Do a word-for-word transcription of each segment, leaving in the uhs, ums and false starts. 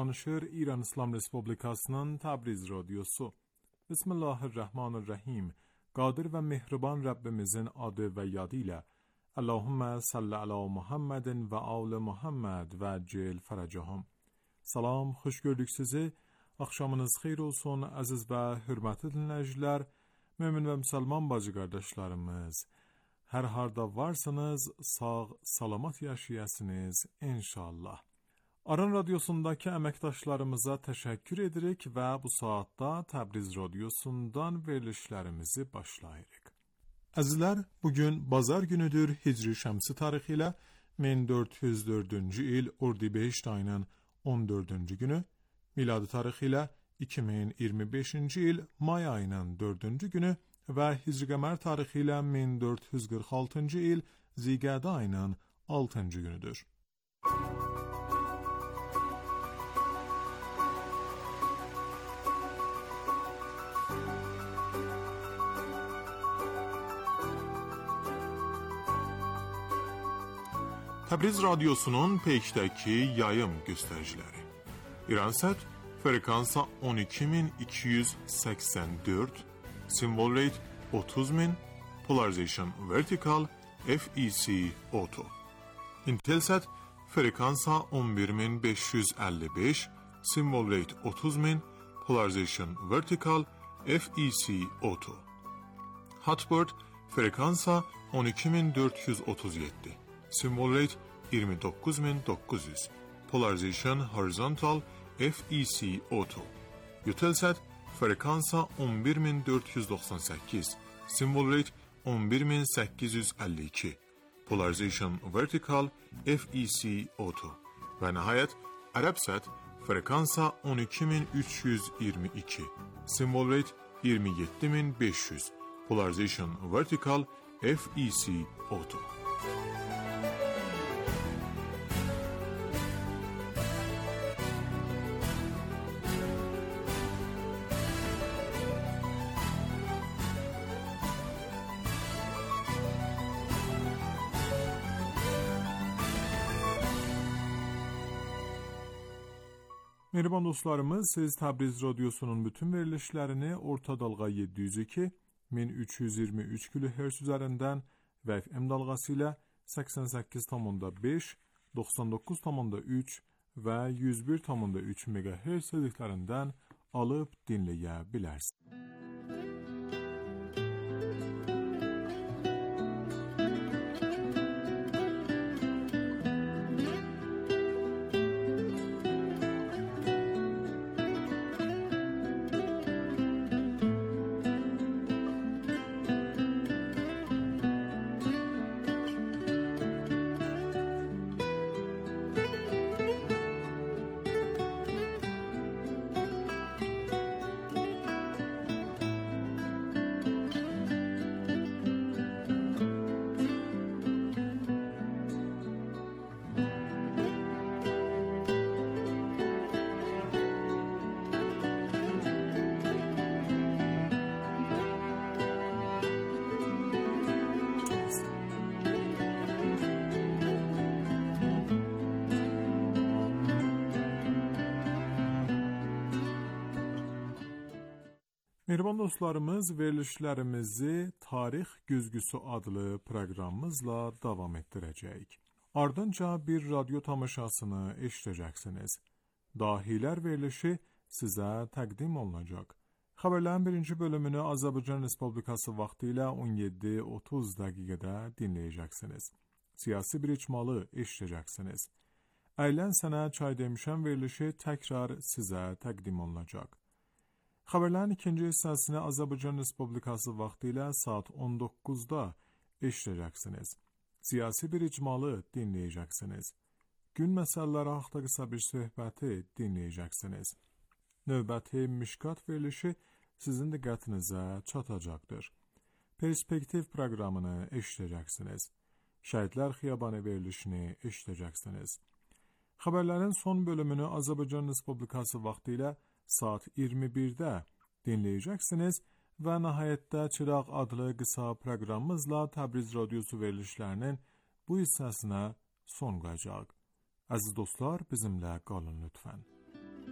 Danışır İran İslam Respublikasının Təbriz Radyosu. Bismillahirrahmanirrahim. Qadir ve mehriban Rabbimizin adı ve yadıyla. Allahümme salli ala Muhammedin ve ağlı Muhammed ve cel feracahum. Salam, hoş gördük sizi. Akşamınız xeyir olsun aziz ve hürmetli dinleyiciler, mümin ve Müslüman bacı kardeşlerimiz. Her harda varsanız sağ salamat yaşayasınız inşallah. Aran Radyosu'ndaki emektaşlarımıza teşekkür edirik ve bu saatte Təbriz Radyosu'ndan verilişlerimizi başlayırıq. Azizler, bugün bazar günüdür Hicri Şəmsi tarihi ile bin dört yüz dördüncü il Ordibeşt ayının on dördüncü günü, miladi tarihi ile iki bin iyirmi beşinci il May ayının dördüncü günü ve Hicri Qəmər tarihi ile bin dört yüz qırx altıncı il Zilqədə ayının altıncı günüdür. Təbriz Radyosu'nun peşteki yayım göstericileri. İransat frekansa on iki bin iki yüz seksen dört, symbol rate otuz bin, polarization vertical, F E C auto. Intelsat frekansa on bir bin beş yüz elli beş, symbol rate otuz bin, polarization vertical, F E C auto. Hotbird frekansa on iki bin dört yüz otuz yedi, symbol rate yirmi dokuz bin dokuz yüz, polarization horizontal, F E C auto. Eutelsat frekansa on bir bin dört yüz doksan sekiz, symbol rate on bir bin sekiz yüz elli iki, polarization vertical, F E C auto. Ve nihayet Arabsat frekansa on iki bin üç yüz yirmi iki, symbol rate yirmi yedi bin beş yüz, polarization vertical, F E C auto. Mehriban dostlarımız, siz Təbriz Radyosu'nun bütün verilişlerini orta dalga yedi yüz iki bin üç yüz yirmi üç kilohertz üzerinden ve F M dalgasıyla seksen sekiz nokta beş, doksan dokuz nokta üç ve yüz bir nokta üç megahertz dediklerinden alıp dinleyebilirsiniz. Mehriban dostlarımız, verilişlerimizi Tarix Güzgüsü adlı programımızla devam ettirəcəyik. Ardınca bir radyo tamaşasını eşidəcəksiniz. Dahiler verilişi sizə təqdim olunacaq. Xəbərlərin birinci bölümünü Azərbaycan Respublikası vaxtı ilə on yeddi otuz dəqiqədə dinləyəcəksiniz. Siyasi bir icmalı eşidəcəksiniz. Əylən sənə çay demişəm verilişi təkrar sizə təqdim olunacaq. Xəbərlərin ikinci hissəsini Azərbaycan Respublikası vaxtı ilə saat on doqquzda eşidəcəksiniz. Siyasi bir icmalı dinləyəcəksiniz. Gün məsələləri haqqında qısa bir söhbəti dinləyəcəksiniz. Növbəti Mişkat verilişi sizin diqqətinizə çatacaqdır. Perspektiv proqramını eşidəcəksiniz. Şəhidlər Xiyabanı verilişini eşidəcəksiniz. Xəbərlərin son bölümünü Azərbaycan Respublikası vaxtı ilə saat iyirmi birdə dinləyəcəksiniz və nəhayətdə Çıraq adlı qısa proqramımızla Təbriz Radyosu verilişlərinin bu hissəsinə son qoyacaq. Əziz dostlar, bizimlə qalın lütfən.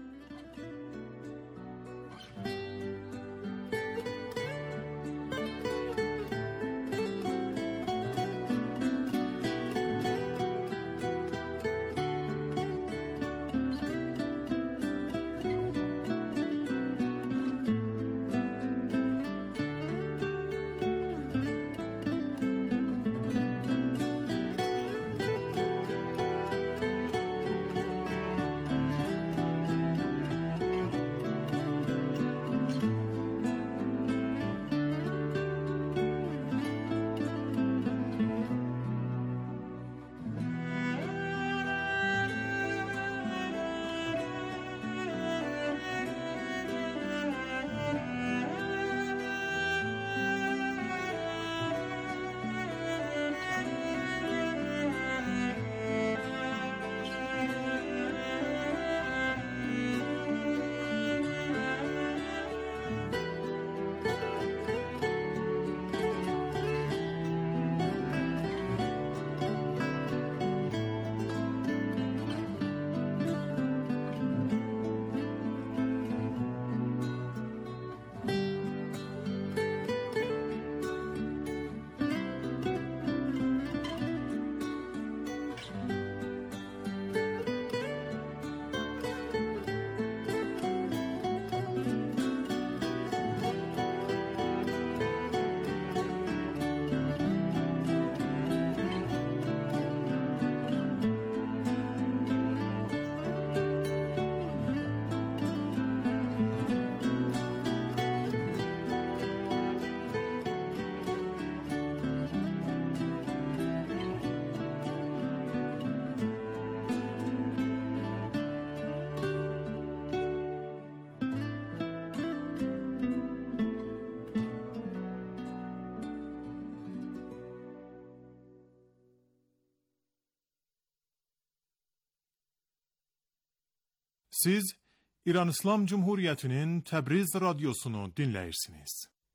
Siz İran İslam Cumhuriyeti'nin Təbriz radyosunu dinləyirsiniz.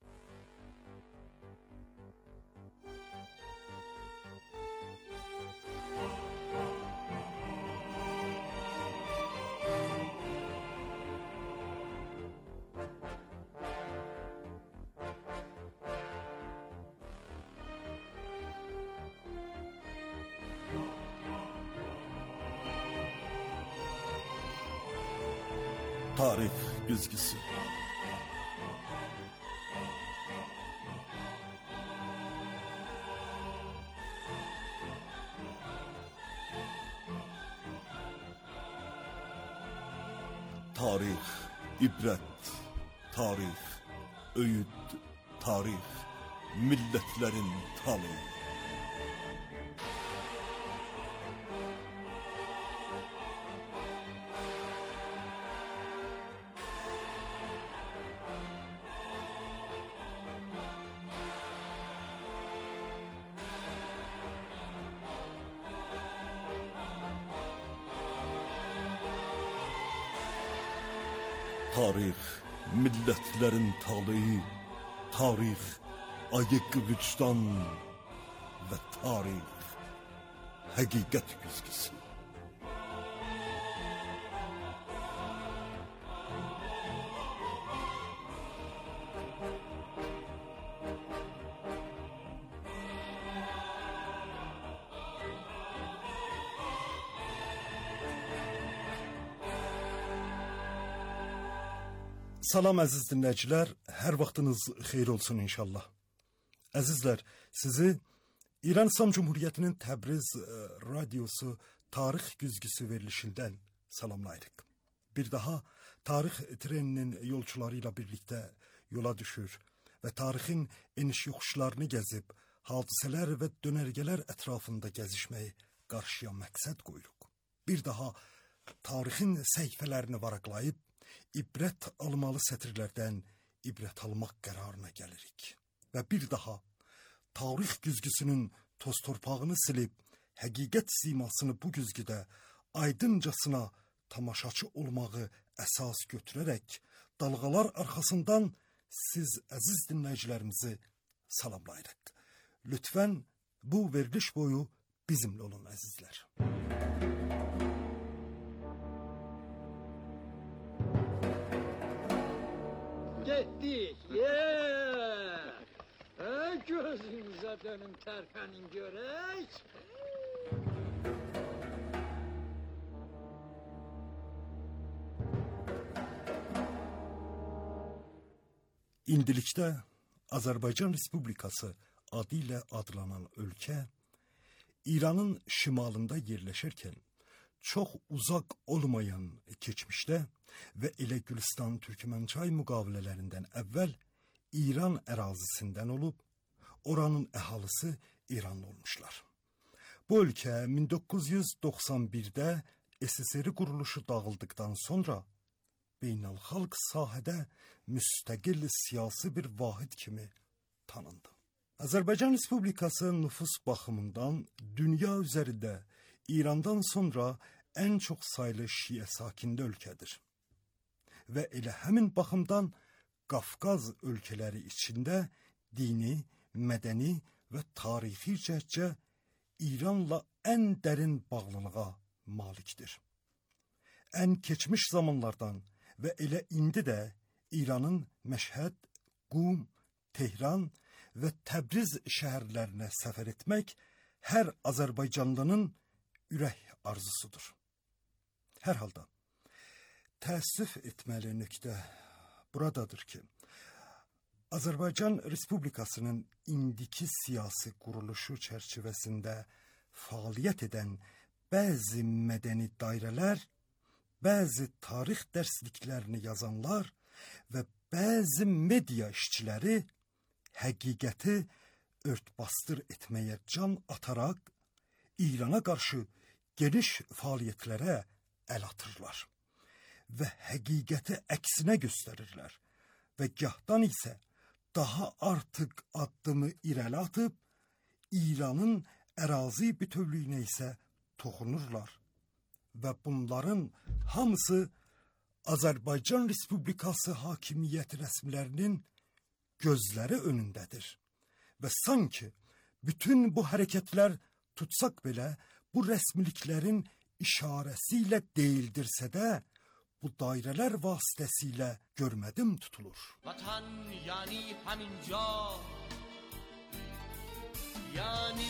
Tarih güzgüsü. Tarih, ibret, tarih, öğüt, tarih, milletlerin talihi. Tarih, milletlerin talihi, tarih, ayık vicdan ve tarih, hakikat güzgüsü. Salam əziz dinləyicilər, hər vaxtınız xeyir olsun inşallah. Əzizlər, sizi İran İslam Cumhuriyeti'nin Təbriz radyosu tarix güzgüsü verilişindən salamlayırıq. Bir daha tarix treninin yolcularıyla birlikdə yola düşür və tarixin eniş yoxuşlarını gəzib, hadisələr və dönərgələr ətrafında gəzişməyi qarşıya məqsəd qoyuruq. Bir daha tarixin səhifələrini varaqlayıb, ibrət almalı sətirlərdən ibrət almaq qərarına gəlirik. Və bir daha tarix güzgüsünün toz torpağını silib, həqiqət simasını bu güzgüdə aydıncasına tamaşaçı olmağı əsas götürərək, dalğalar arxasından siz əziz dinləyicilərimizi salamlayırıq. Lütfən bu veriliş boyu bizimlə olun əzizlər. Getdik, yeee! Ha, gözünüzə dönün, tərpənin görək. İndilikdə Azərbaycan Respublikası adı ilə adlanan ölkə, İranın şimalında yerləşərkən, çox uzaq olmayan keçmişdə və elə Gülüstan Türkmençay müqavilələrindən əvvəl İran ərazisindən olub, oranın əhalisi İranlı olmuşlar. Bu ölkə min doqquz yüz doxsan birdə S S R quruluşu dağıldıqdan sonra beynəlxalq sahədə müstəqil siyasi bir vahid kimi tanındı. Azərbaycan Respublikası nüfus baxımından dünya üzərində İrandan sonra ən çox saylı şiə sakində ölkədir. Və elə həmin baxımdan Qafqaz ölkələri içində dini, mədəni və tarixi cəhətcə İranla ən dərin bağlılığa malikdir. Ən keçmiş zamanlardan və elə indi də İranın Məşhəd, Qum, Tehran və Təbriz şəhərlərinə səfər etmək hər Azərbaycanlının ürək arzusudur. Hər halda təəssüf etməli nöqtə buradadır ki, Azərbaycan Respublikasının indiki siyasi quruluşu çərçivəsində fəaliyyət edən bəzi mədəni dairələr, bəzi tarix dərsliklərini yazanlar və bəzi media işçiləri həqiqəti örtbasdır etməyə can ataraq İrana qarşı geniş fəaliyyətlərə əl atırlar və həqiqəti əksinə göstərirlər və gahdan isə daha artıq addımı irəli atıb İranın ərazi bütövlüyünə isə toxunurlar və bunların hamısı Azərbaycan Respublikası hakimiyyəti rəsmilərinin gözləri önündədir. Və sanki bütün bu hərəkətlər tutsaq belə bu rəsmiliklərin işarəsi ilə deyildirsə də, bu dairələr vasitəsilə görmədim tutulur. Vatan yani həminca, yani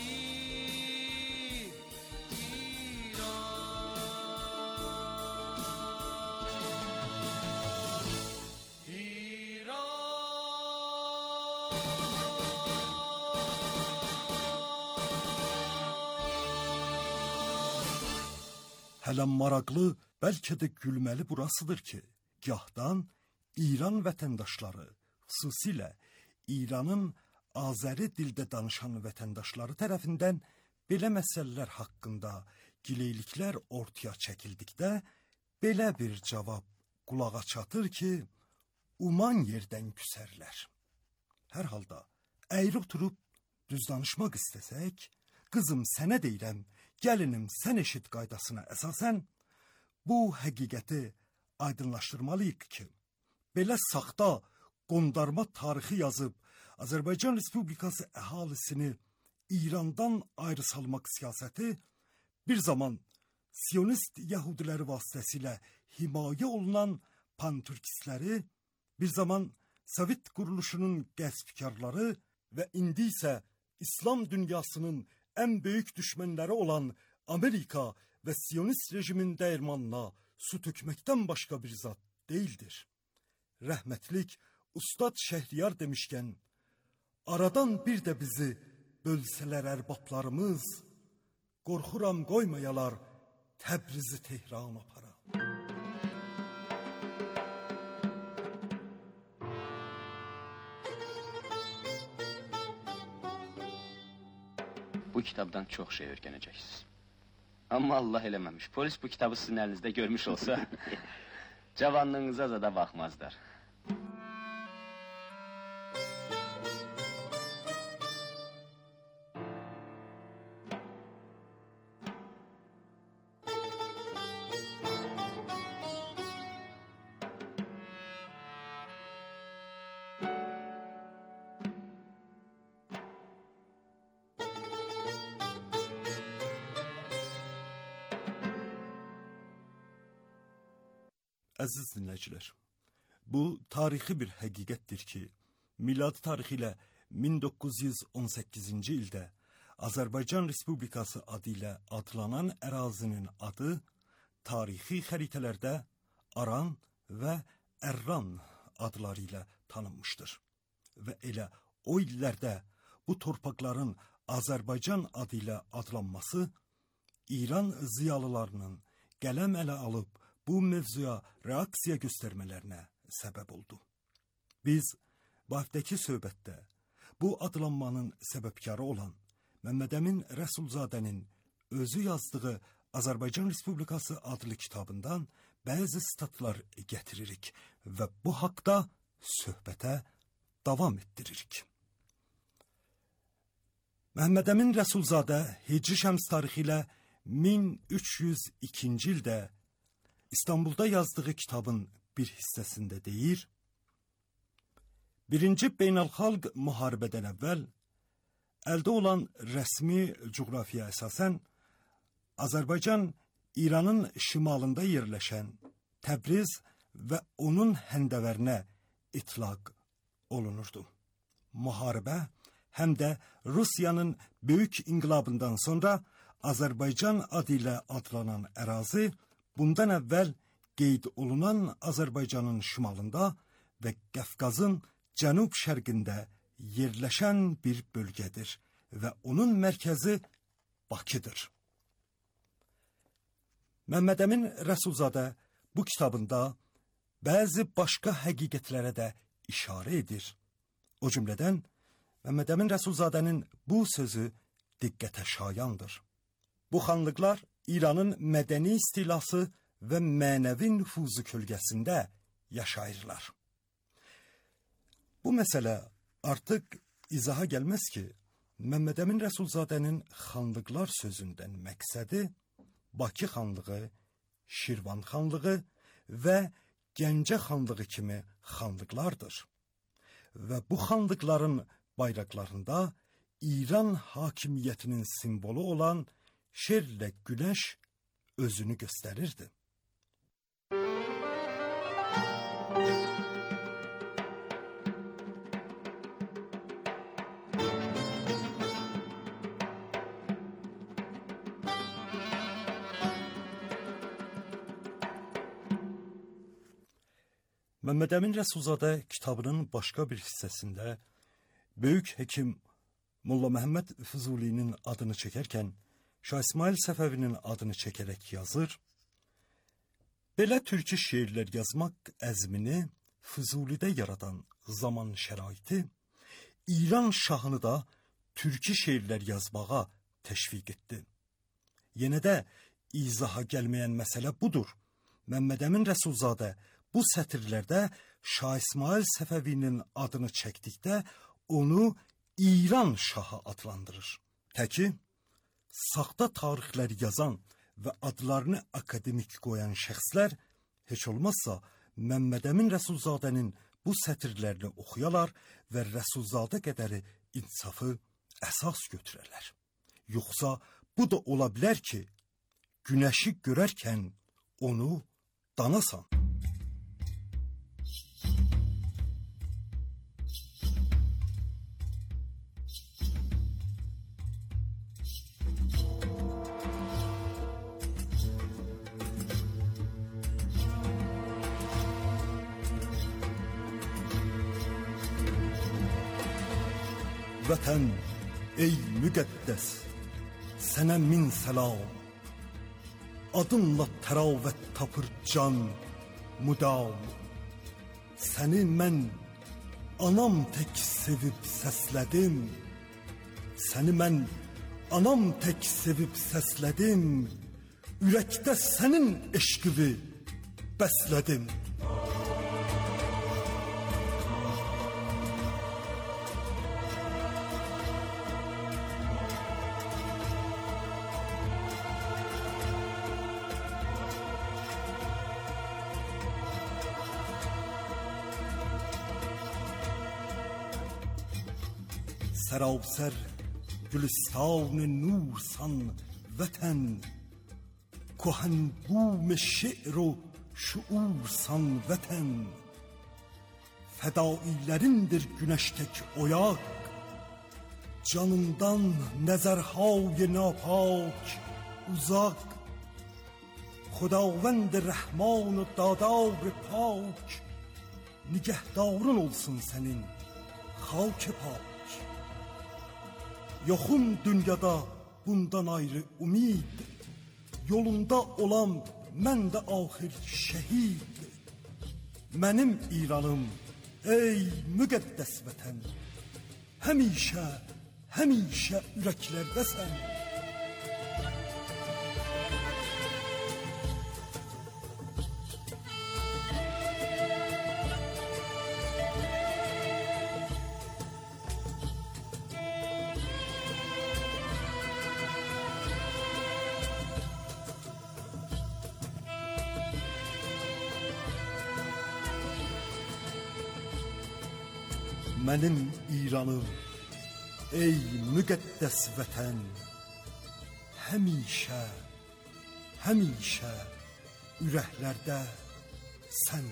Hələ maraqlı, bəlkə də gülməli burasıdır ki, gahdan İran vətəndaşları, xüsusilə İranın Azəri dildə danışan vətəndaşları tərəfindən belə məsələlər haqqında gileyliklər ortaya çəkildikdə, belə bir cavab qulağa çatır ki, uman yerdən küsərlər. Hər halda, əyri oturub düz danışmaq istəsək, qızım sənə deyirəm, gəlinim sən eşit qaydasına əsasən, bu həqiqəti aydınlaşdırmalıyıq ki, belə saxta, qondarma tarixi yazıb, Azərbaycan Respublikası əhalisini İrandan ayrı salmaq siyasəti bir zaman Siyonist Yahudiləri vasitəsilə himayə olunan pantürkistləri, bir zaman Sovet quruluşunun qəsbkarları və indi isə İslam dünyasının ən böyük düşmənləri olan Amerika və Siyonist rejimin dəyirmanına su tökməkdən başqa bir zat deyildir. Rəhmətlik Ustad Şəhriyar demişkən, aradan bir də bizi bölsələr ərbablarımız, qorxuram qoymayalar Təbrizi Tehran apara. Bu kitabdan çox şey öyrənəcəksiniz. Amma Allah eləməmiş. Polis bu kitabı sizin əlinizdə görmüş olsa, cavanlığınıza da baxmazlar. Əziz dinləyicilər, bu tarixi bir həqiqətdir ki, miladi tarixi ilə min doqquz yüz on səkkizinci ildə Azərbaycan Respublikası adı ilə adlanan ərazinin adı tarixi xəritələrdə Aran və Ərran adları ilə tanınmışdır. Və elə o illərdə bu torpaqların Azərbaycan adı ilə adlanması İran ziyalılarının qələm ələ alıb bu mövzuya reaksiya göstərmələrinə səbəb oldu. Biz bu həftəki söhbətdə bu adlanmanın səbəbkarı olan Məmməd Əmin Rəsulzadənin özü yazdığı Azərbaycan Respublikası adlı kitabından bəzi statlar gətiririk və bu haqda söhbətə davam etdiririk. Məmməd Əmin Rəsulzadə Hicri Şəms tarixi ilə min üç yüz ikinci ildə İstanbulda yazdığı kitabın bir hissəsində deyir, birinci beynəlxalq müharibədən əvvəl əldə olan rəsmi coğrafiya əsasən Azərbaycan İranın şimalında yerləşən Təbriz və onun həndəvərinə itlaq olunurdu. Müharibə həm də Rusiyanın böyük inqilabından sonra Azərbaycan adı ilə adlanan ərazi bundan əvvəl qeyd olunan Azərbaycanın şimalında və Qafqazın cənub-şərqində yerləşən bir bölgədir və onun mərkəzi Bakıdır. Məmməd Əmin Rəsulzadə bu kitabında bəzi başqa həqiqətlərə də işarə edir. O cümlədən Məmməd Əmin Rəsulzadənin bu sözü diqqətə şayandır. Bu xanlıqlar İranın mədəni istilası və mənəvi nüfuzu kölgəsində yaşayırlar. Bu məsələ artıq izaha gəlməz ki, Məmməd Əmin Rəsulzadənin xanlıqlar sözündən məqsədi Bakı xanlığı, Şirvan xanlığı və Gəncə xanlığı kimi xanlıqlardır. Və bu xanlıqların bayraqlarında İran hakimiyyətinin simvolu olan şerlə günəş özünü göstərirdi. Məhəmməd Əmin Rəsulzadə kitabının başqa bir hissəsində böyük həkim Molla Məhəmməd Füzulinin adını çəkərkən Şah İsmail Səfəvinin adını çəkərək yazır. Belə türkü şeirlər yazmaq əzmini Füzulidə yaradan zaman şəraiti İran şahını da türkü şeirlər yazmağa təşviq etdi. Yenə də izaha gəlməyən məsələ budur. Məhəmməd Əmin Rəsulzadə bu sətirlərdə Şah İsmail Səfəvinin adını çəkdikdə onu İran şahı adlandırır. Təki, saxta tarixlər yazan və adlarını akademik qoyan şəxslər heç olmazsa Məhəmməd Əmin Rəsulzadənin bu sətirlərini oxuyalar və Rəsulzadə qədəri insafı əsas götürərlər. Yoxsa bu da ola bilər ki, günəşi görərkən onu danasan. Vətən, ey müqəddəs, sənə min səlam. Adınla təravət tapır can, müdam. Səni mən anam tək sevib səslədim. Səni mən anam tək sevib səslədim. Ürəkdə sənin eşqini bəslədim. سراسر گلستان نورسان وطن کهن بوم şeir و şuursan vətən fədailərindir güneştek oyak canından nəzərhay napak uzak Xudavənd Rəhman و دادار پاک nigəhdarın olsun sənin xak pak Yoxum dünyada bundan ayrı umid Yolunda olan mən də axir şəhid Mənim İranım ey müqəddəs vətən Həmişə, həmişə ürəklərdəsən Mənim İranım, ey müqəddəs vətən, həmişə, həmişə ürəklərdə sən.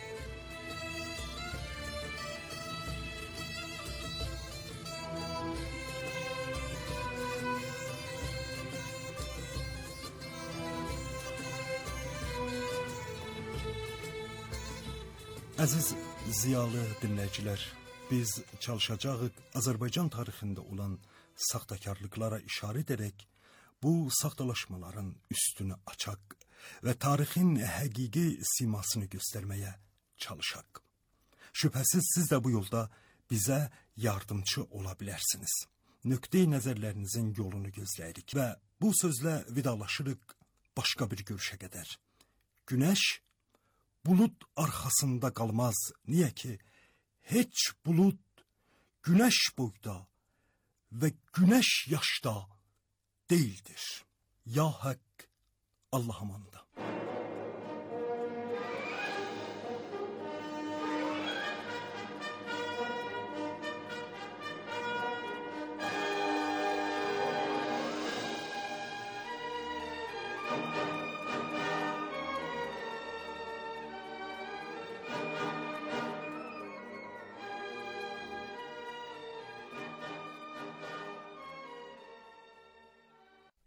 Əziz ziyalı dinləyicilər, biz çalışacağıq Azərbaycan tarixində olan saxtakarlıqlara işarə edərək bu saxtalaşmaların üstünü açaq və tarixin həqiqi simasını göstərməyə çalışaq. Şübhəsiz siz də bu yolda bizə yardımcı ola bilərsiniz. Nöqteyi nəzərlərinizin yolunu gözləyirik və bu sözlə vidalaşırıq başqa bir görüşə qədər. Günəş bulud arxasında qalmaz. Niyə ki, heç bulud günəş boyda və günəş yaşda değildir. Ya Hak, Allah amanda.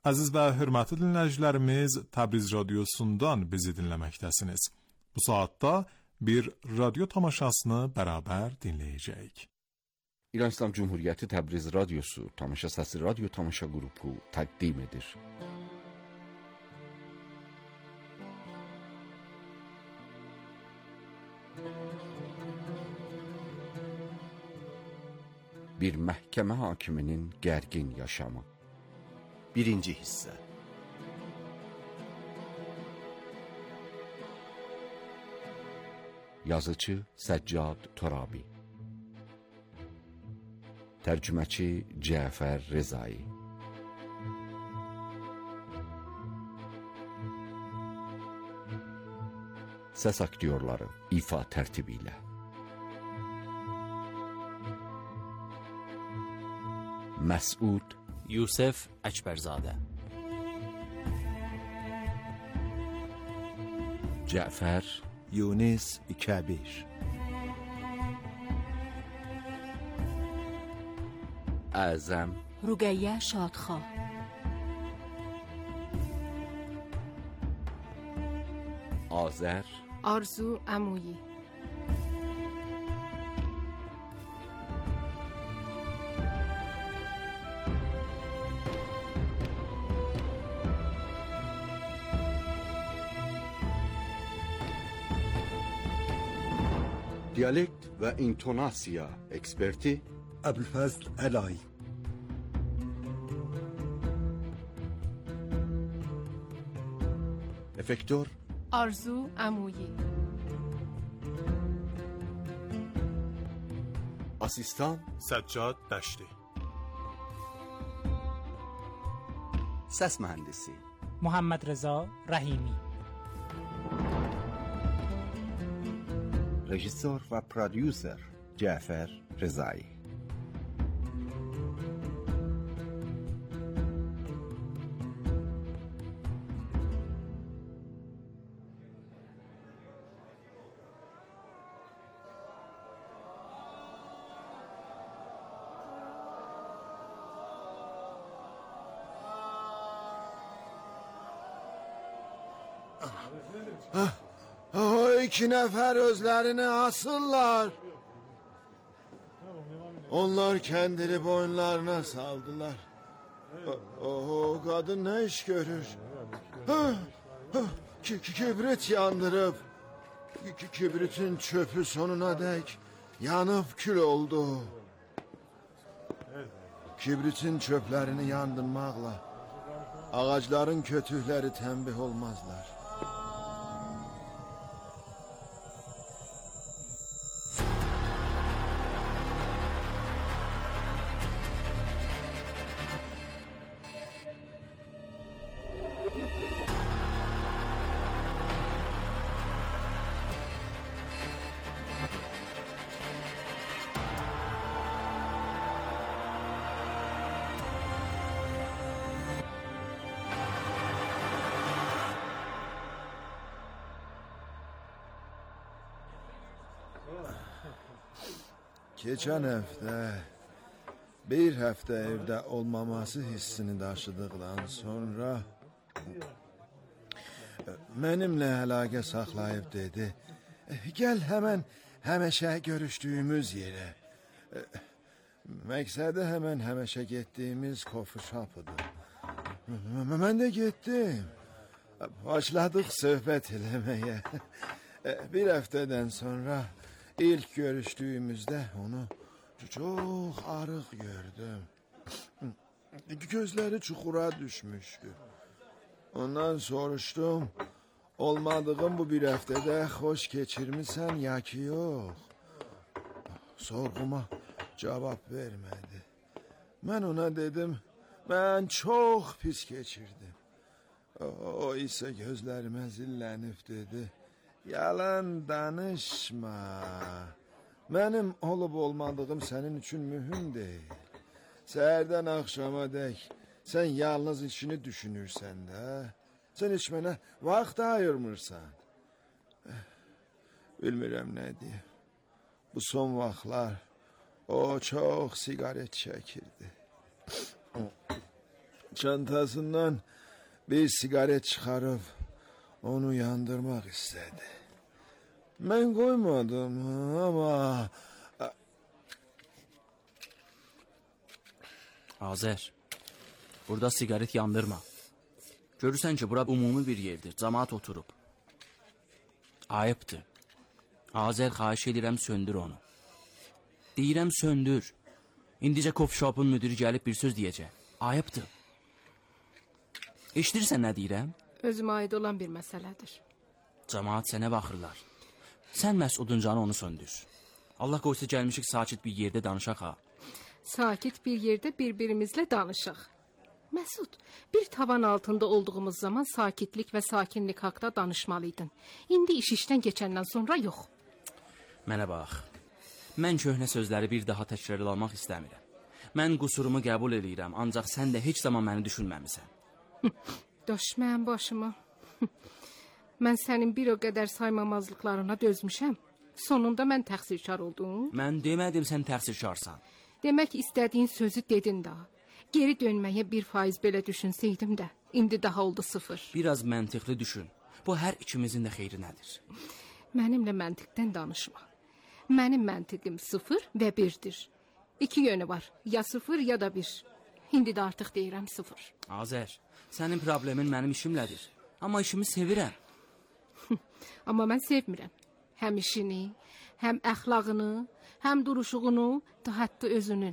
Əziz və hörmətli dinləyicilərimiz, Təbriz radiosundan bizi dinləməkdəsiniz. Bu saatda bir radyo tamaşasını bərabər dinləyəcəyik. İran İslam Cumhuriyyəti Təbriz radiosu tamaşa səsi radyo tamaşa qrupu təqdim edir. Bir məhkəmə hakiminin gərgin yaşamı. Birinci hissə. Yazıcı Səccad Torabi. Tərcüməçi Cəfər Rezai. Səs aktyorları ifa tərtibi ilə. Məsud یوسف اکبرزاده، جعفر یونس کبیر، اعظم رقیه شادخواه، آذر آرزو عمویی، دیالکت و اینتوناسیا اکسپرتی ابوالفضل علایی. افکتور آرزو عمویی، اسیستان سجاد دشتی. سس مهندسی محمد رضا رحیمی. رژیسور و پرودیوسر جعفر رضایی. O iki nefer özlerini asırlar. Onlar kendini boynlarına saldılar. O, o kadın ne iş görür? Ha, ha, ki, ki, kibrit yandırıp ki, kibritin çöpü sonuna dek yanıp kül oldu. Kibritin çöplerini yandırmakla ağaçların kötüleri tembih olmazlar. Geçen hafta bir hafta evde olmaması hissini daşıdıktan sonra benimle əlaqə saxlayıb dedi, gel hemen həməşə görüştüğümüz yere. Məqsədi hemen həməşə getdiyimiz coffee shop'udur. Ben de gittim. Başladık söhbət eləməyə. Bir haftadan sonra İlk görüştüğümüzde onu çok arıq gördüm. Gözleri çukura düşmüştü. Ondan soruştum. Olmadığım bu bir haftada hoş geçirmişsen ya ki yok. Sorguma cevap vermedi. Ben ona dedim, ben çok pis geçirdim. O, o ise gözlerime zillenip dedi, yalan danışma. Benim olup olmadığım senin için mühim değil. Səhərdən akşama dek sen yalnız işini düşünürsen de, sen hiç mənə vaxt ayırmırsan. Bilmirəm ne diyeyim. Bu son vaxtlar o çok sigaret çekirdi. çantasından bir sigaret çıkarıp onu yandırmak istedi. Ben koymadım ama... Azer, burada sigaret yandırma. Görürsən ki, bura umumi bir yerdir, cəmaat oturub. Ayıbdır. Azer, xahiş edirəm, söndür onu. Deyirəm, söndür. İndicə coffee shop'un müdürü gəlib bir söz deyəcək. Ayıbdır. Eşidirsən nə deyirəm? Özümə aid olan bir məsələdir. Cəmaat sənə baxırlar. Sən məhz oduncanı onu söndür. Allah qoysa gəlmişik sakit bir yerdə danışaq ha. Sakit bir yerdə bir-birimizlə danışaq. Məsud, bir tavan altında olduğumuz zaman sakitlik və sakinlik haqda danışmalıydın. İndi iş işdən keçəndən sonra yox. Mənə bax. Mən köhnə sözləri bir daha təkrarlamaq istəmirəm. Mən qusurumu qəbul edirəm, ancaq sən də heç zaman məni düşünməmisən. Döşməyəm başımı. Mən sənin bir o qədər saymamazlıqlarına dözmüşəm. Sonunda mən təqsirkar oldum. Mən demədim sən təqsirkarsan. Demək istədiyin sözü dedin daha. Geri dönməyə bir faiz belə düşünsəydim də, indi daha oldu sıfır. Biraz məntiqli düşün. Bu hər ikimizin də xeyri nədir? Mənimlə məntiqdən danışma. Mənim məntiqim sıfır və birdir. İki yönü var, ya sıfır ya da bir. İndi də artıq deyirəm sıfır. Azer, sənin problemin mənim işimlədir. Amma işimi sevirəm. Amma mən sevmirəm. Həm işini, həm əxlaqını, həm duruşuğunu, da hətta özünün.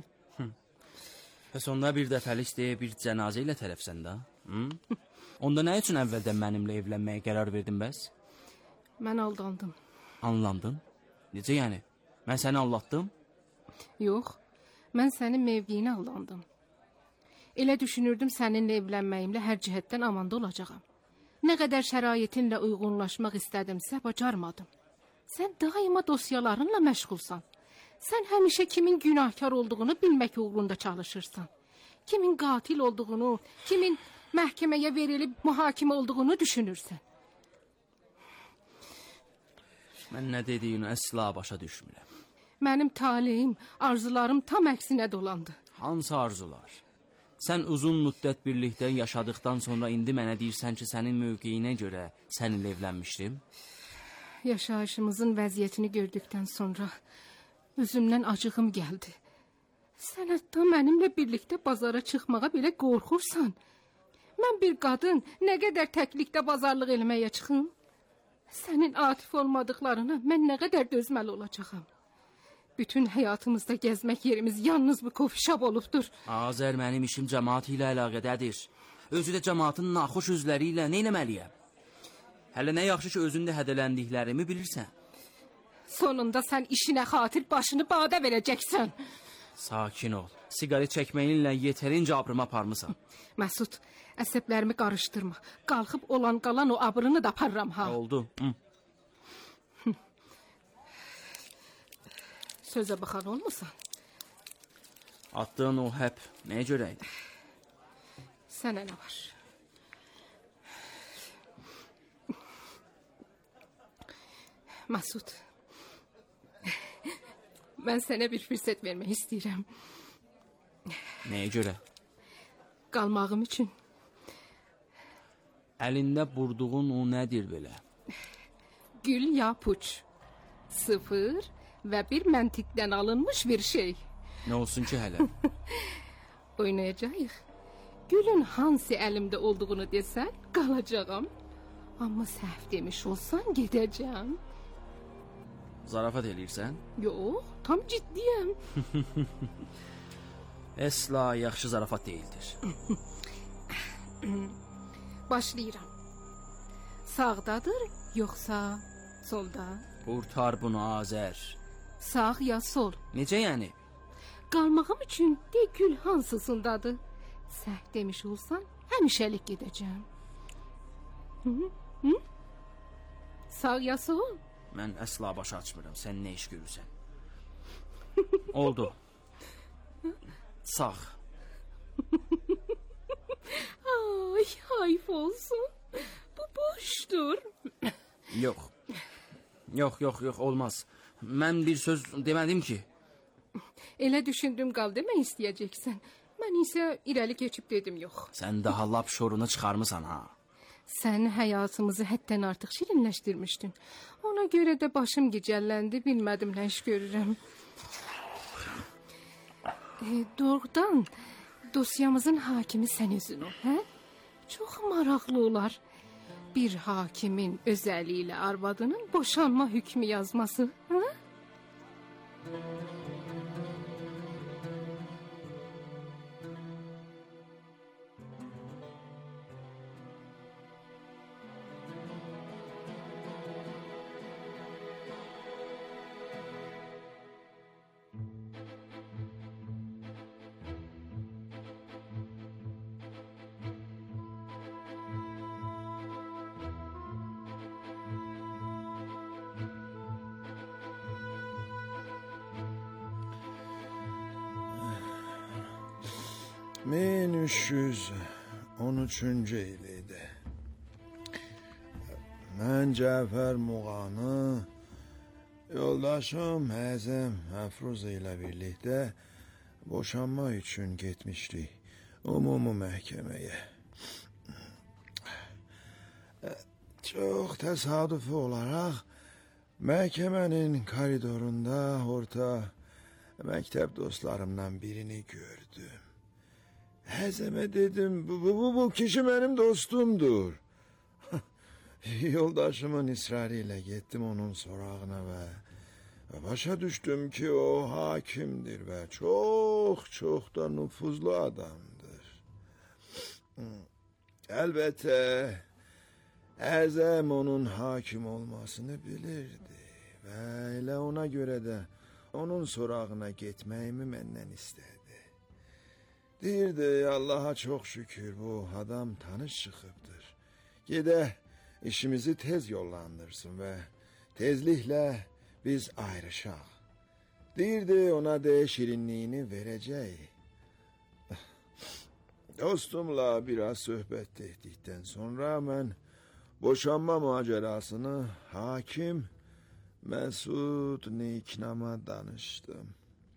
Bəs onda bir dəfəlik deyə bir cənazə ilə tələfsən də? Onda nə üçün əvvəldən mənimlə evlənməyə qərar verdin bəs? Mən aldandım. Anlandın? Necə yəni? Mən səni aldatdım? Yox, mən sənin mevqiyini aldandım. Elə düşünürdüm səninlə evlənməyimlə hər cəhətdən amanda olacağam. Nə qədər şəraitinlə uyğunlaşmaq istədimsə, bacarmadım. Sən daima dosyalarınla məşğulsan. Sən həmişə kimin günahkar olduğunu bilmək uğrunda çalışırsan. Kimin qatil olduğunu, kimin məhkəməyə verilib mühakimə olduğunu düşünürsən. Mən nə dediyini əsla başa düşmürəm. Mənim taleyim, arzularım tam əksinə dolandı. Hansı arzular? Sən uzun müddət birlikdə yaşadıqdan sonra indi mənə deyirsən ki, sənin mövqeyinə görə səninlə evlənmişdim? Yaşayışımızın vəziyyətini gördükdən sonra özümdən acığım gəldi. Sən hətta mənimlə birlikdə bazara çıxmağa belə qorxursan. Mən bir qadın nə qədər təklikdə bazarlıq eləməyə çıxım? Sənin atif olmadıqlarına mən nə qədər dözməli olacağam? Bütün həyatımızda gəzmək yerimiz yalnız bu kofişab olubdur. Azər, mənim işim cəmaat ilə əlaqədədir. Özü də cəmaatın naxoş üzləri ilə nə eləməliyəm? Hələ nə yaxşı ki, özün də hədələndiklərimi bilirsən. Sonunda sən işinə xatir başını badə verəcəksən. Sakin ol. Sigaret çəkməyinlə yetərincə abrımı aparmısan. Məsud, əsəblərimi qarışdırma. Qalxıb olan qalan o abrını da aparıram ha. Oldu. Hı. Sözə baxan olmusan? Attığın o həp nəyə görə idi? Sənə nə var? Məsud, mən sənə bir fürsət vermək istəyirəm. Nəyə görə? Qalmağım üçün. Əlində burduğun o nədir belə? Gül ya puç. Sıfır və bir məntiqdən alınmış bir şey. Nə olsun ki hələ? Oynayacağıq. Gülün hansı əlimdə olduğunu desən, qalacağam. Amma səhv demiş olsan, gedəcəm. Zarafat eləyirsən? Yox, tam ciddiyəm. Əsla yaxşı zarafat deyildir. Başlayıram. Sağdadır, yoxsa solda? Qurtar bunu, Azər. Sağ ya sol? Necə yəni? Qalmağım üçün de gül hansısındadır? Səhv demiş olsan, həmişəlik gedəcəm. Hı? Hı? Sağ ya sol? Mən əsla başa açmıram, sən nə iş görürsən? Oldu. Sağ. Ay, hayf olsun. Bu boşdur. Yox. Yox, yox, yox, olmaz. Mən bir söz demədim ki. Elə düşündüm qal demək istəyəcəksən. Mən isə irəli keçib dedim yox. Sən daha lap şorunu çıxarmısan ha. Sən həyatımızı həddən artıq şirinləşdirmişdin. Ona görə də başım gicəlləndi, bilmədim nə iş görürəm. E, doğrudan dosyamızın hakimi sən özün ol, hə? Çox maraqlı olar. Bir hakimin öz əli ilə arvadının boşanma hökmü yazması, hə? min üç yüz on üçüncü il idi. Mən Cəfər Muğanı, yoldaşım Həzəm Əfruz ilə birlikdə boşanma üçün getmişdik ümumi məhkəməyə. Çox təsadüfi olaraq məhkəmənin koridorunda orta məktəb dostlarımdan birini gördüm. Həzəmə dedim, bu, bu, bu kişi benim dostumdur. Yoldaşımın ısrarıyla gittim onun sorağına ve başa düştüm ki o hakimdir ve çok çok da nüfuzlu adamdır. Elbette Həzəm onun hakim olmasını bilirdi ve elə ona göre de onun sorağına gitməyimi məndən istedi. Deyirdi, Allah'a çok şükür bu adam tanış çıkıbdır. Gedək işimizi tez yollandırsın ve tezlikle biz ayrışaq. Deyirdi, ona de şirinliğini verəcək. Dostumla biraz söhbət etdikdən sonra mən boşanma macerasını hakim Məsud Niknam'a danıştım.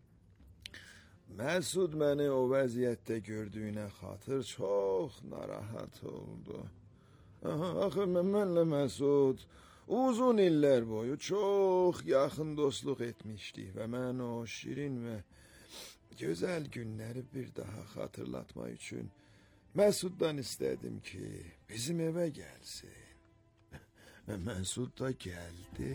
Məsud məni o vəziyyətdə gördüyünə xatır çox narahat oldu. Axı mənlə Məsud uzun illər boyu çox yaxın dostluq etmişdik və mən o şirin və gözəl günləri bir daha xatırlatmaq üçün Məsuddan istədim ki, bizim evə gəlsin. Və Məsud da gəldi.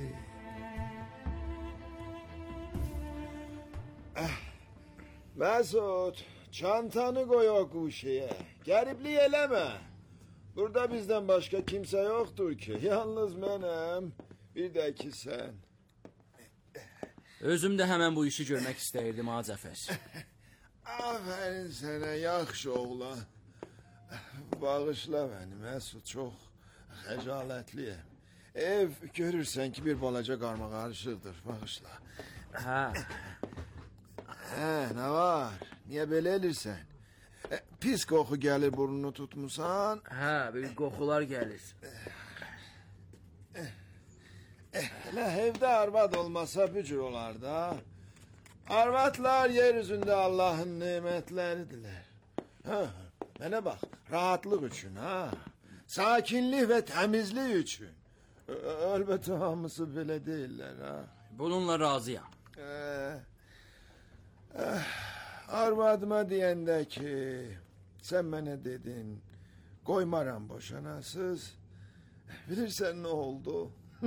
Ah. Məsud, çantanı koy o kuşeye. Gariplik eleme. Burada bizden başka kimse yoktur ki. Yalnız benim, bir de ki sen. Özüm də həmən bu işi görmək istəyirdim, ha Cəfər. Aferin sənə, yaxşı oğlan. Bağışla beni Məsud, çox xəcalətliyəm. Ev görürsən ki, bir balaca qarma qarışıqdır, bağışla. Ha. Hə, nə var? Niyə belə elirsən? E, pis qoxu gəlir burnunu tutmusan? Hə, bir qoxular gəlir. Elə evdə arvad olmasa bu cür olar da. Arvadlar yeryüzündə Allahın nemətləridirlər. Hə, mənə bax, rahatlıq üçün ha. Sakinlik və təmizlik üçün. Əlbəttə hamısı belə deyirlər ha. Bununla razıyam. Hə. Arvadıma deyəndə ki, sən mənə dedin, qoymaram boşanasız. Bilirsən nə oldu?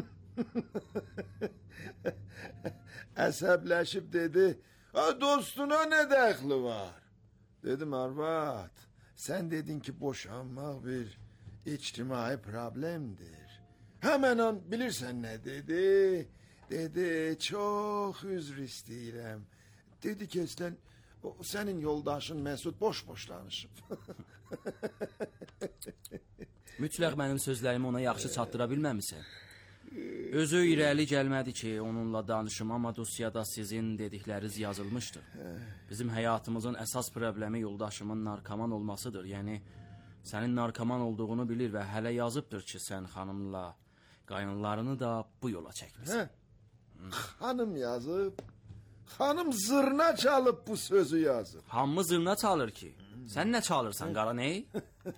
Əsəbləşib dedi, dostuna nə dəxli var? Dedim, arvad, sən dedin ki, boşanmaq bir ictimai problemdir. Həmən an bilirsən nə dedi? Dedi, çox üzr istəyirəm. Dedi ki, sən, sənin yoldaşın Məsud boş-boş danışıb. Mütləq mənim sözlərimi ona yaxşı çatdıra bilməmisən. Özü irəli gəlmədi ki, onunla danışım, amma dosyada sizin dedikləriniz yazılmışdır. Bizim həyatımızın əsas problemi yoldaşımın narkoman olmasıdır. Yəni, sənin narkoman olduğunu bilir və hələ yazıbdır ki, sən xanımla qaynlarını da bu yola çəkmişsin. Xanım yazıb? Hanım zırna çalıp bu sözü yazır. Hamı zırna çalır ki. Sen ne çalırsan qara ney?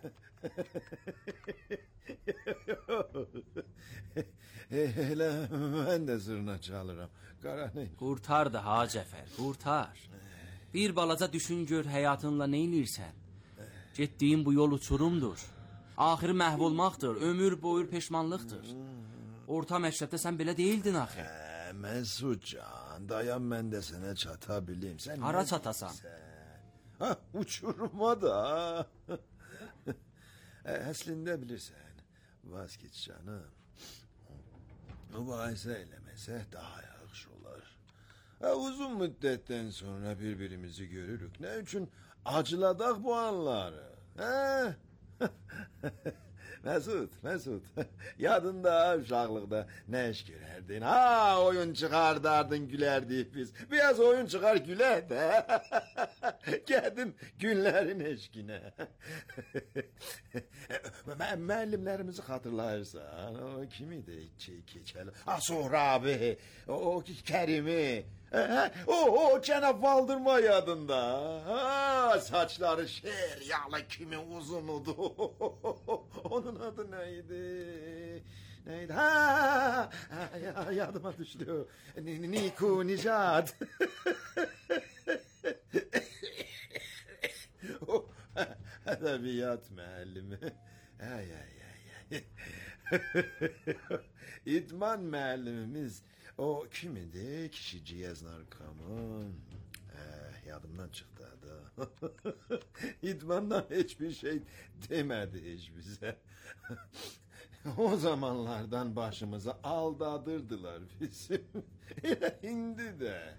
Elə mən də zırna çalıram. Qara ney? Qurtar da ha Cəfər, qurtar. Bir balaca düşün gör həyatınla nə edirsən? Getdiyin bu yol uçurumdur. Axırı məhv olmaqdır, ömür boyu peşmanlıqdır. Orta məktəbdə sən belə deyildin axı. Hə, Məsudcan, dayan mən də sənə çata bilim. Sən hara çatasan? Ha, uçuruma da. Əslində bilirsən, vazgeç canım. Mübahisə eləməsək daha yaxşı olar. Ha, uzun müddətdən sonra bir-birimizi görürük. Nə üçün acıladaq bu anları? Hə? Mesut, Mesut. Yadında uşaqlıqda nə iş görərdin? Ha, oyun çıxardardın, gülərdik biz. Biraz oyun çıxar gülər də. Gədim günlərin eşqinə. Müəllimlərimizi xatırlayırsan. O kim idi? Keçəli. Ha, Sohra abi. O Kərimi. O, o cənab Valdırma yadında. Ha, saçları şer yağlı kimi uzunudu. Onun adı neydi? Neydi? Ha, ha yadıma düştü. Niku Nicat. O edebiyat müəllimi. Ay ay ay ay. İdman müəllimimiz o kim idi? Kişi ciyaz narkamı. Eh, yadımdan çıktı adı. İdmandan hiçbir şey demedi hiç bize. O zamanlardan başımıza aldadırdılar bizim. Şimdi de.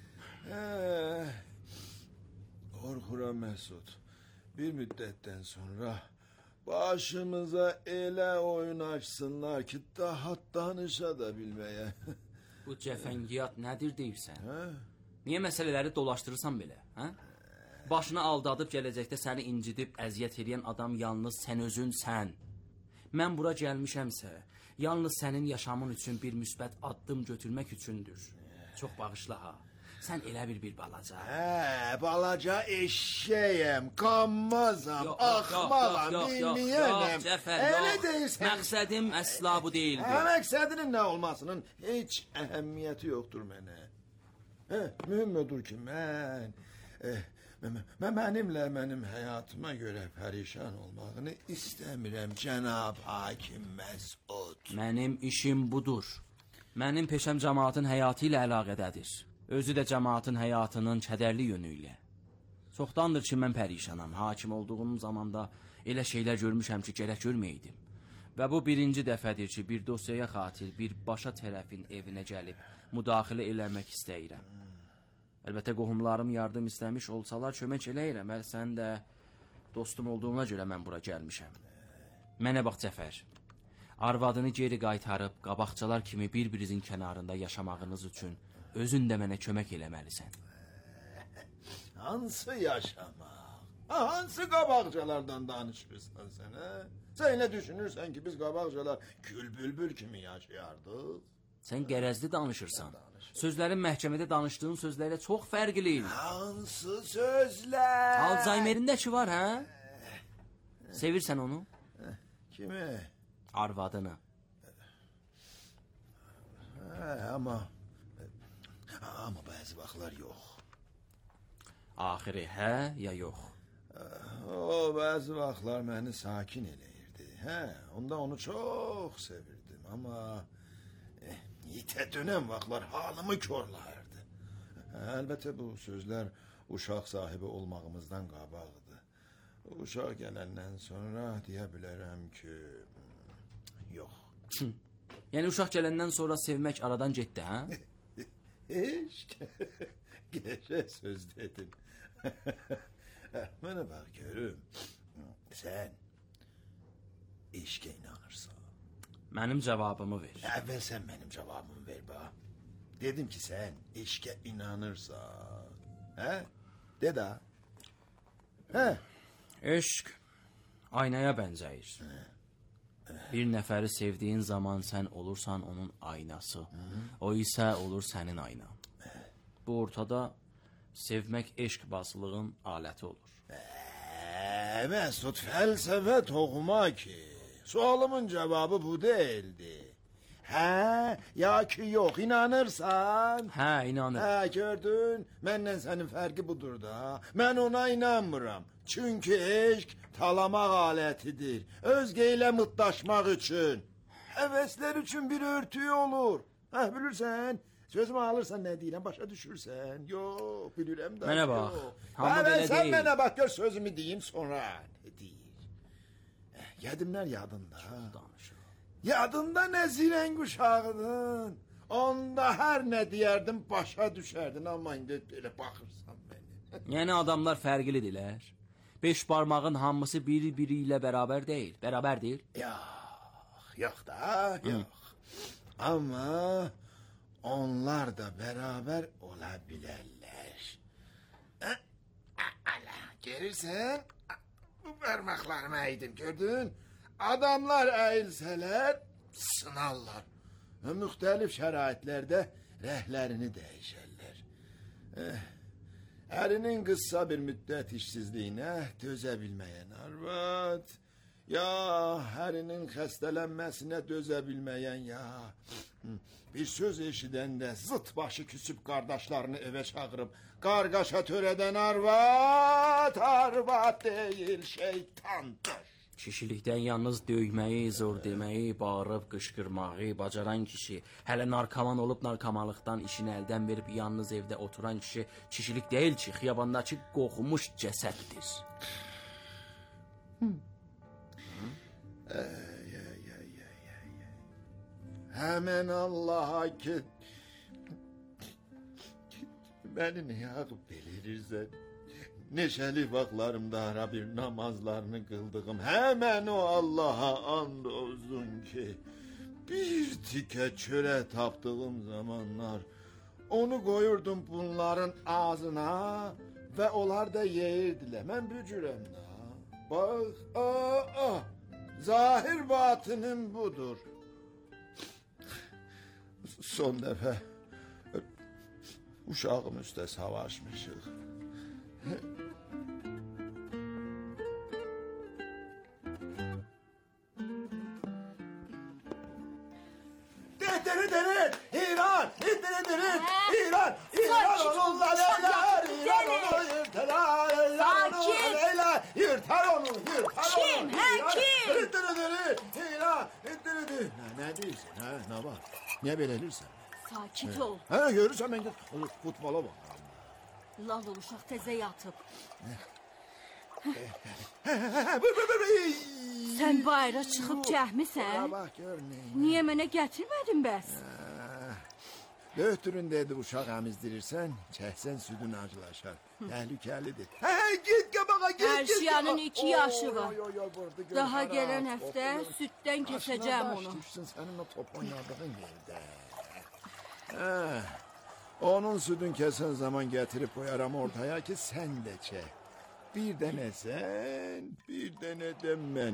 Eh, Orhura Mesut. Bir müddetten sonra başımıza elə oyun açsınlar ki daha danışa da bilmeye. Bu cəfəngiyat nədir deyirsən? Hə? Niyə məsələləri dolaşdırırsan belə? Hə? Başını aldadıb gələcəkdə səni incidib əziyyət edən adam yalnız sən özünsən. Mən bura gəlmişəmsə, yalnız sənin yaşamın üçün bir müsbət addım götürmək üçündür. Çox bağışla ha. Sən elə bir bir balaca. Hə, balaca eşşəyəm, qanmazam, axmağam, bilməyənəm. Yox, Cəfər, yox. Məqsədim əsla bu deyildi. Hə, məqsədinin nə olmasının heç əhəmiyyəti yoxdur mənə. Hə, mühüm odur ki, mən... Eh, mənimlə mənim həyatıma görə pərişan olmağını istəmirəm, cənab hakim Məsud. Mənim işim budur. Mənim peşəm cəmaatın həyatı ilə əlaqədədir. Özü də cəmaatın həyatının kədərli yönü ilə. Çoxdandır ki, mən pərişanam. Hakim olduğum zamanda elə şeylər görmüşəm ki, gərək görməydim. Və bu birinci dəfədir ki, bir dosyaya xatir bir başa tərəfin evinə gəlib müdaxilə eləmək istəyirəm. Əlbəttə, qohumlarım yardım istəmiş olsalar kömək eləyirəm. Əl sən də dostum olduğuna görə mən bura gəlmişəm. Mənə bax Cəfər, arvadını geri qaytarıb qabaqcalar kimi bir-birinizin kənarında yaşamağınız üçün özün də mənə kömək eləməlisən. Hansı yaşamaq? Hansı qabaqcalardan danışırsan sən, hə? Sən elə düşünürsən ki, biz qabaqcalar gül bülbül kimi yaşayardıq? Sən qərəzli danışırsan. Sözlərin məhkəmədə danışdığın sözlərlə çox fərqliyim. Hansı sözlər? Alzheimer'indəki var, hə? Sevirsən onu? Kimi? Arvadını. Hə, amma... Amma bəzi vaxtlar yox. Axırı hə ya yox? O, bəzi vaxtlar məni sakin eləyirdi. Hə, onda onu çox sevirdim. Amma eh, itə dönən vaxtlar halımı körlərdi. Əlbəttə bu sözlər uşaq sahibi olmağımızdan qabaqdı. Uşaq gələndən sonra deyə bilərəm ki, yox. Yəni uşaq gələndən sonra sevmək aradan getdi, hə? Eşk, geçe söz dedin. Bana bak görüm, sen eşke inanırsan. Mənim cavabımı ver. Əvvəl sən mənim cavabımı ver bana. Dedim ki sen eşke inanırsan. Hə? De da. Hə? Eşq aynaya bənzəyir. Bir nəfəri sevdiyin zaman sən olursan onun aynası. O isə olur sənin aynan. Bu ortada sevmək eşqbazlığın aləti olur. Eee, Mesut felsefe toxuma ki. Sualımın cevabı bu değildi. Hə, ya ki yox, inanırsan? Hə, inanırım. Hə, gördün, mənlə sənin fərqi budur da. Mən ona inanmıram. Çünki eşq talamaq alətidir. Özgə ilə mutlaşmaq üçün. Həvəslər üçün bir örtüyü olur. Hə, bilirsən? Sözümü alırsan nə deyirəm, başa düşürsən? Yox, bilirəm da. Mənə bax, Amma belə deyil. Sən mənə bax, gör sözümü deyim sonra. Ne deyir? Yadımlar yadında. Danışır. Yadında nə zirəng uşağıdın. Onda hər nə deyərdim başa düşərdin. Amma indi belə baxırsan məni. Yəni adamlar fərqlidirlər. Beş barmağın hamısı biri-biri ilə bərabər deyil. Bərabər deyil? Yox, yox da, yox. Amma onlar da bərabər ola bilərlər. Ala, görürsən? Bu parmaqlarımı əydim, gördün? Adamlar əyilsələr, sınarlar. Müxtəlif şəraitlərdə rəhlərini dəyişərlər. Eh, ərinin qısa bir müddət işsizliyinə dözə bilməyən arvad, ya ərinin xəstələnməsinə dözə bilməyən, ya bir söz eşidəndə zıt başı küsüb qardaşlarını evə çağırıb qarqaşa törədən arvad, arvad deyil, şeytandır. Kişilikdən yalnız döyməyi, zor deməyi, bağırıb qışqırmağı bacaran kişi, hələ narkoman olub narkomanlıqdan işini əldən verib yalnız evdə oturan kişi kişilik deyil ki, xiyabandakı qoxumuş cəsəddir. Həmən Allaha ki, məni nə yağıb belirirsən? Neşəli vaxtlarımda ara bir namazlarını qıldığım həmən o Allaha and olsun ki, bir tikə çörə tapdığım zamanlar onu qoyurdum bunların ağzına və onlar da yeyirdilər. Mən bücürəm da. Bax, aa, aa, zahir batının budur. Son dəfə uşağım üstə savaşmışıq. Dere dere İran, dere dere İran, İran onunla leyler, İran onu yırtar, İran onu leyler, yırtar onu, yırtar onu. Kim, he kim? Dere dere İran, dere dere. Ne diyorsun ha, ne var? Niye belirlirsen? Sakit ol. Ha, görürsen ben de futbola bak. Lal uşaq təzə yatıb. Sən bayra çıxıb cəhmisən? Niyə mənə gətirmədin bəs? Döhtürün dedi uşaq əmizdirirsən, çəksən südün acılaşar. Təhlükəlidir. Hə, git qabağa, git, git. Erşiyanın iki yaşı var. Daha gələn həftə süddən keçəcəm onu. Düşsün sənin o top oynadığın yerdə. Hə. Onun südün kesen zaman getirip koyaram ortaya ki sen de çek. Bir dene sen, bir dene de men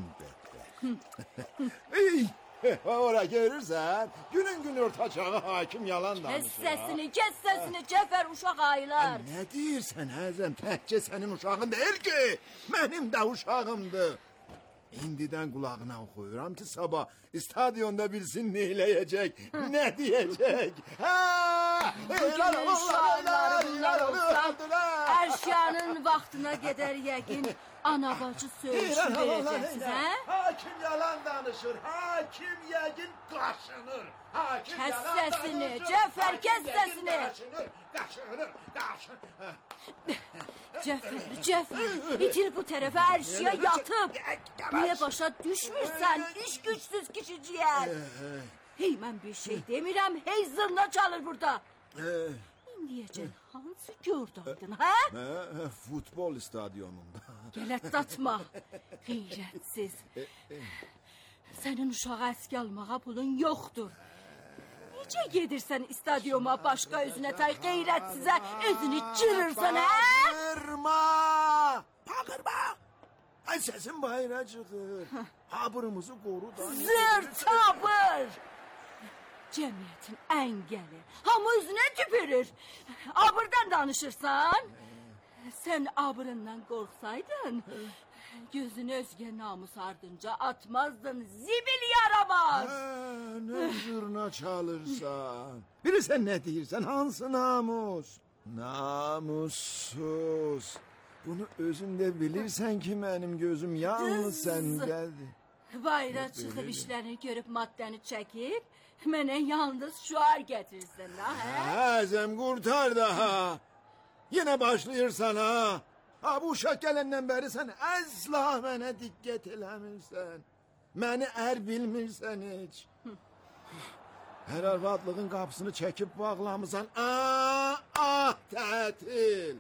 bekle. Ora görürsen günün gün orta çağı hakim yalan danışır. Kes sesini, kes sesini Cəfər uşaq aylar. Ne deyirsən Həzəm, təkcə sənin uşağın deyil ki, mənim də uşağımdır. İndiden kulağına oxuyuram ki sabah stadionda bilsin ne eləyəcək, ne diyecek. Ha! Bugünün uşaqlarından olsan, Erşiyanın vaxtına gedər yəqin ana bacı söyüşü verəcəksiniz, hə? Hakim yalan danışır, hakim yəqin qaşınır. Hakim Kes yalan sesini, danışır, Cəfər, hakim kes yəqin sesini. Qaşınır, qaşınır, qaşınır. Cəfər, Cəfər, itil bu tərəfə Erşiya yatıb. Niyə başa düşmürsən, iş gücsüz kişiciyər? Hey, mən bir şey demirəm, hey zırna çalır burada. İndiyəcən hansı gördüydün, hə? Futbol stadyonunda. Gələtdatma, qeyrətsiz. Sənin uşağı əski almağa pulun yoxdur. Necə gedirsən stadyuma başqa üzünə tay qeyrətsizə özünü cırırsan, hə? Bağırma! Bağırma! Ay səsin bayıra çıxır. Habırımızı qoru da. Zır tabır! Cəmiyyətin əngəli. Hamı üzünə tüpürür. Abırdan danışırsan. Sən abırından qorxsaydın, gözünü özgə namus ardınca atmazdın. Zibil yaramaz. Hə, nə zurna çalırsan? Bilirsən nə deyirsən? Hansı namus? Namussuz. Bunu özün də bilirsən ki, mənim gözüm yalnız səndədir. Bayra çıxıb işlərini görüb maddəni çəkib, mənə yalnız şuar gətirsən, ha? Hə, Əzəm, qurtar daha. Yenə başlayırsan, ha? Ha, bu uşaq gələndən bəri sən əsla mənə diqqət eləmirsən. Məni ər bilmirsən heç. Hər arvadlığın qapısını çəkib bağlamısan. Ah, ah, tətil.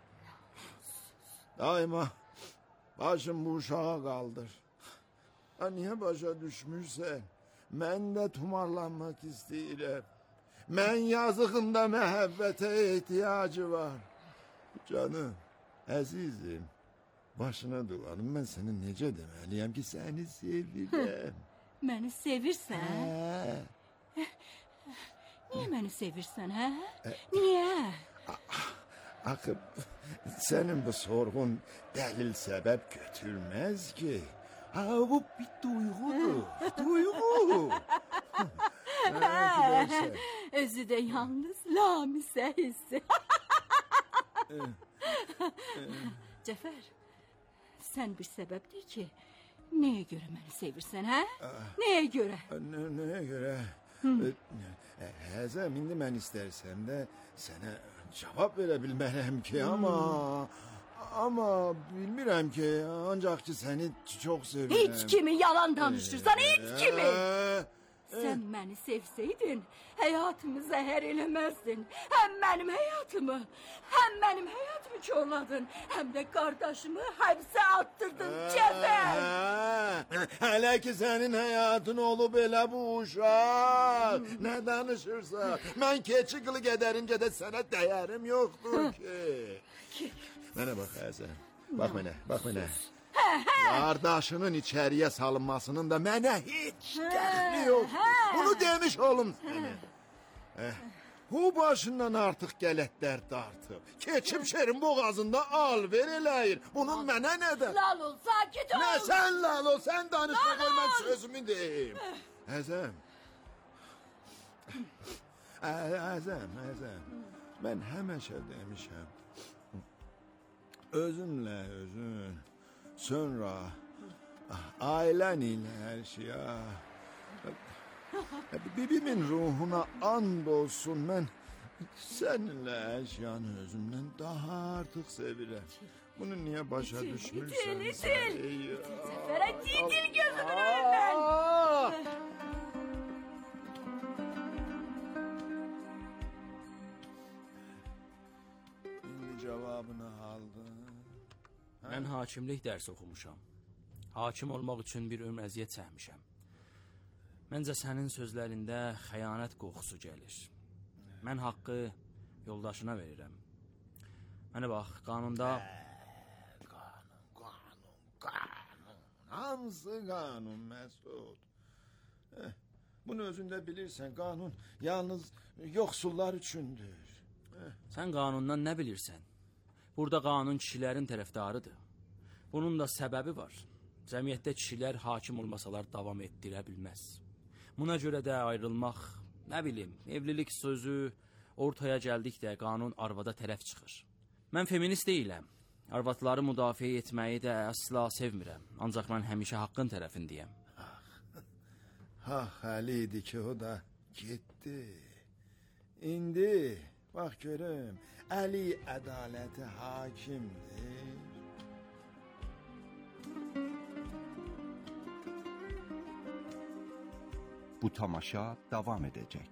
Daima başım bu uşağa qaldır. Ha, niyə başa düşmürsən? Mən də tumarlanmaq istəyirəm. Mən yazığında məhəbbətə ehtiyacı var. Canım, əzizim, başına dolanım. Mən sənə necə deməliyəm ki, səni sevirəm. Məni sevirsən? Hə. Niyə məni sevirsən, hə? Niyə? Axı, sənin bu sorğun dəlil səbəb götürməz ki. Ha, bu bir duyğudur, duyğu. Özü də yalnız Lamisə hissi. Cəfər, sən bir səbəbdir ki, nəyə görə məni sevirsən, hə? Nəyə görə? Nəyə görə? Həzəm, indi mən istərsəm də sənə cavab verə bilmərəm ki, amma... Amma bilmirəm ki, ancaq ki, səni çox sevirəm. Heç kimi yalan danışırsan, heç kimi! Sən məni sevsəydin, həyatımı zəhər eləməzdin. Həm mənim həyatımı, həm mənim həyatımı korladın, həm də qardaşımı həbsə attırdın, Cəfər! Hələ ki, sənin həyatın olub elə bu uşaq. Nə danışırsan? Mən keçi qılı qədərincə də sənə dəyərim yoxdur ki. Mənə bax, Əzəm, bax mənə, bax mənə. Qardaşının içəriyə salınmasının da mənə heç dəxli yoxdur. Bunu demiş olum sənə. Bu başından artıq qələtlər dartıb. Keçib şerin boğazında al ver eləyir. Bunun mənə nədir? Lal ol, sakit ol. Nə sən lal ol, sən danışma qoy mən sözümü deyim. Əzəm. Əzəm, əzəm. Mən həmişə demişəm. Özünlə özün, sonra ailən ilə hər şeyə. Bibimin ruhuna and olsun, mən səninlə əşyanı özümdən daha artıq sevirəm. Bunu niyə başa düşmürsən? İtil, itil! Səfərə itil gözümün önündən! İndi cavabını aldın. Mən hakimlik dərsi oxumuşam. Hakim olmaq üçün bir ömür əziyyət çəkmişəm. Məncə sənin sözlərində xəyanət qoxusu gəlir. Mən haqqı yoldaşına verirəm. Mənə bax, qanunda... Qanun, qanun, qanun. Hansı qanun, Məsud? Bunu özündə bilirsən, qanun yalnız yoxsullar üçündür. Sən qanundan nə bilirsən? Burada qanun kişilərin tərəfdarıdır. Bunun da səbəbi var. Cəmiyyətdə kişilər hakim olmasalar davam etdirə bilməz. Buna görə də ayrılmaq, nə bilim, evlilik sözü ortaya gəldikdə qanun arvada tərəf çıxır. Mən feminist deyiləm. Arvadları müdafiə etməyi də əsla sevmirəm. Ancaq mən həmişə haqqın tərəfindəyəm. Ha, həli idi ki, o da getdi. İndi, bax görüm, Əli ədaləti hakimdir. Bu tamaşa davam edecek.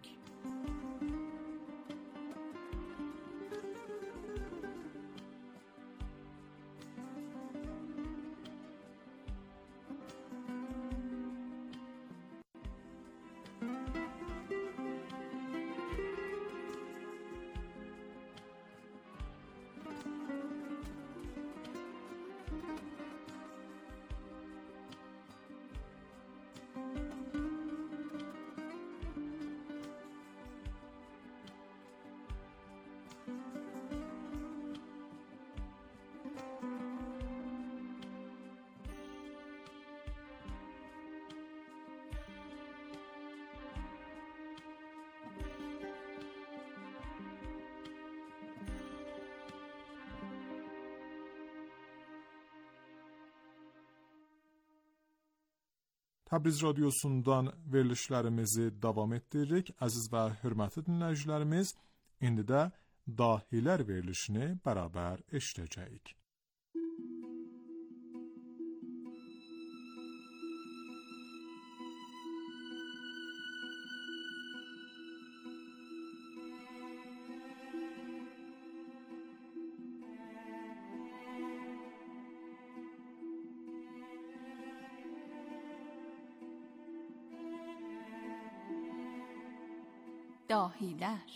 Təbriz radiosundan verilişlərimizi davam etdiririk. Əziz və hörmətli dinləyicilərimiz, indi də Dahilər verilişini bərabər eşidəcəyik. Dahilər.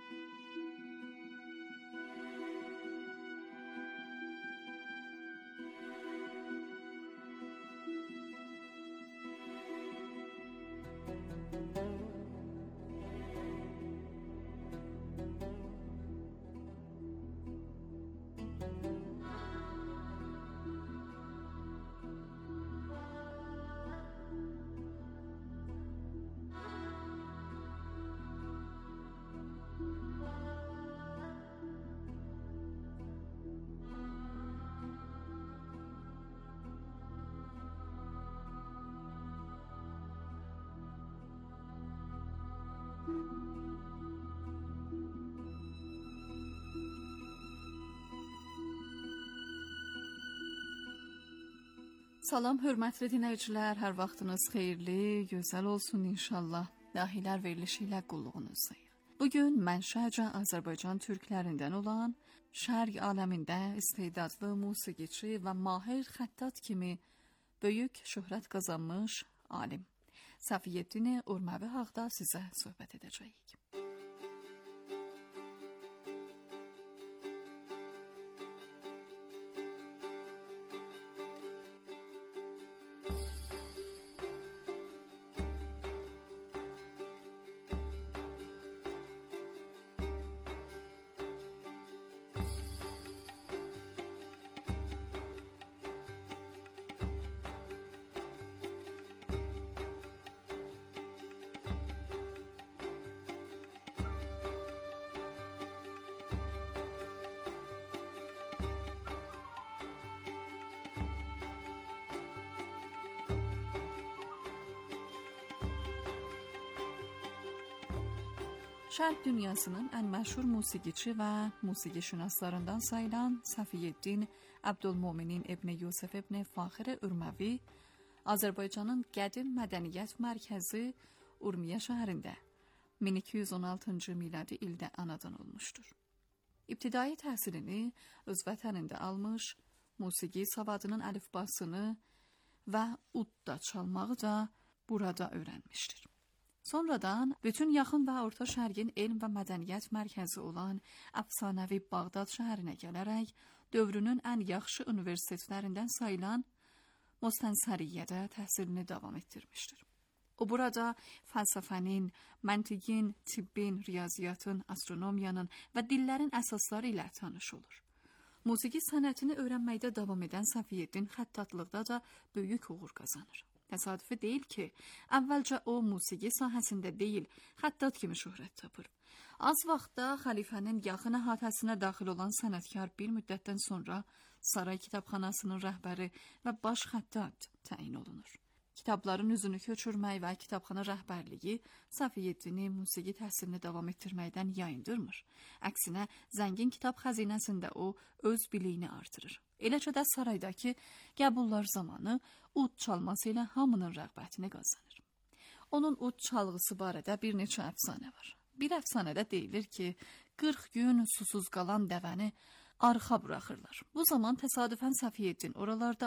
Salam hörmətli dinləyicilər, hər vaxtınız xeyirli, gözəl olsun inşallah. Dahilər verilişi ilə qulluğunuzdayım. Bugün mənşəcə Azərbaycan türklərindən olan, şərq aləmində istedadlı musiqiçi və mahir xəttat kimi böyük şöhrət qazanmış alim Səfiyyəddin Urməvi haqda sizə söhbət edəcəyik. Şərq dünyasının ən məşhur musiqiçi və musiqişünaslarından sayılan Səfiyyəddin Əbdülmominin İbn Yusuf İbn Faxir Urməvi Azərbaycanın qədim mədəniyyət mərkəzi Urmiya şəhərində min iki yüz on altıncı miladi ildə anadan olmuşdur. İbtidai təhsilini öz vətənində almış, musiqi savadının əlifbasını və udda çalmağı da burada öyrənmişdir. Sonradan bütün yaxın və orta şərqin elm və mədəniyyət mərkəzi olan əfsanəvi Bağdad şəhərinə gələrək dövrünün ən yaxşı universitetlərindən sayılan Mostənsəriyyədə təhsilini davam etdirmişdir. O burada fəlsəfənin, məntiqin, tibbin, riyaziyyatın, astronomiyanın və dillərin əsasları ilə tanış olur. Musiqi sənətini öyrənməkdə davam edən Səfiyyəddin xəttatlıqda da böyük uğur qazanır. Təsadüfi deyil ki, əvvəlcə o musiqi sahəsində deyil, xəttat kimi şöhrət tapır. Az vaxtda xəlifənin yaxın əhatəsinə daxil olan sənətkar bir müddətdən sonra saray kitabxanasının rəhbəri və baş xəttat təyin olunur. Kitabların üzünü köçürmək və kitabxana rəhbərliyi Səfiyyəddini musiqi təhsilini davam etdirməkdən yayındırmır. Əksinə, zəngin kitab xəzinəsində o öz biliyini artırır. Eləcə də saraydakı qəbullar zamanı ud çalması ilə hamının rəğbətini qazanır. Onun ud çalğısı barədə bir neçə əfsanə var. Bir əfsanədə deyilir ki, qırx gün susuz qalan dəvəni arxa buraxırlar. Bu zaman təsadüfən Səfiyyəddin oralarda